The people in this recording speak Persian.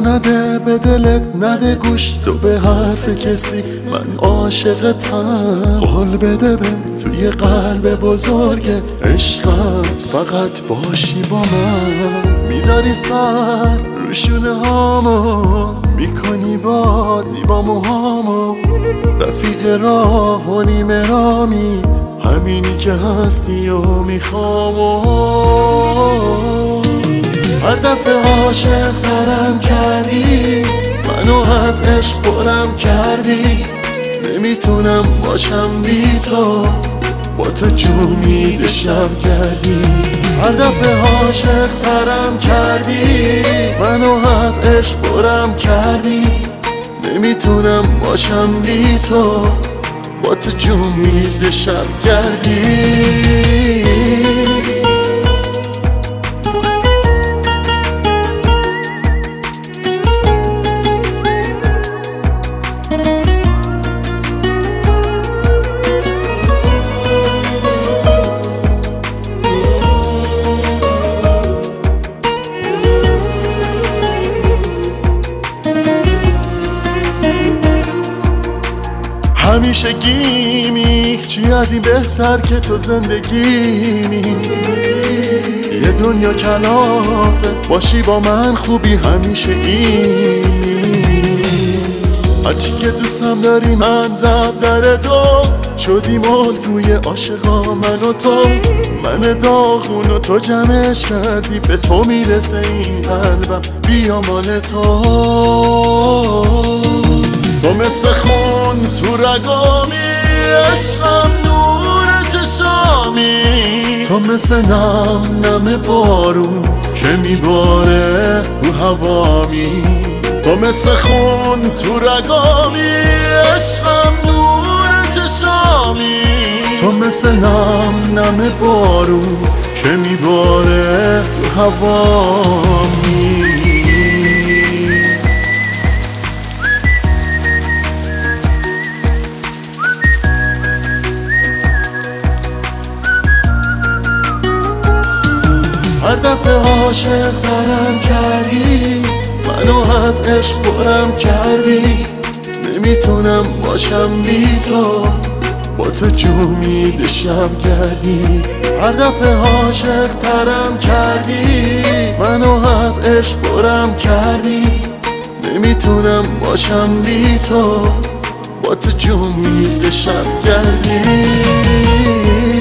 نده به دلت، نده گوش تو به حرف کسی، من عاشقتم. قول بده بهم توی قلب بزرگ عشقم فقط باشی با من. میذاری سر رو شونه هامو، میکنی بازی با موهامو، رفیق راه و نیمه رامی، همینی که هستی و میخوامو. هر دفعه عاشق ترم کردی، منو از عشق پرم کردی، نمیتونم باشم بی تو، با تو جمید شب کردی. هر دفعه عاشق ترم کردی، منو از عشق پرم کردی، نمیتونم باشم بی تو، با تو جمید شب کردی. همیشه گیمی چی از این بهتر که تو زندگیمی، یه دنیا کلافه باشی با من خوبی همیشه اینی. هرچی که دوستم داری من زب در دو، شدیم الگوی عاشقا من و تو، من داغون و تو جمعش کردی، به تو میرسه این قلبم بیا مال تو. تو مثل خون تو رگامی، عشقم نور چشامی، تو مثل نم نم بارون که میباره رو هوامی. تو مثل خون تو رگامی، عشقم نور چشامی، تو مثل نم نم بارون که میباره رو هوامی. هر دفعه عاشق ترم کردی، منو از عشق پرم کردی، نمیتونم باشم بی تو، با تو جمید شب کردی. هر دفعه عاشق ترم کردی، منو از عشق پرم کردی، نمیتونم باشم بی تو، با تو جمید شب کردی.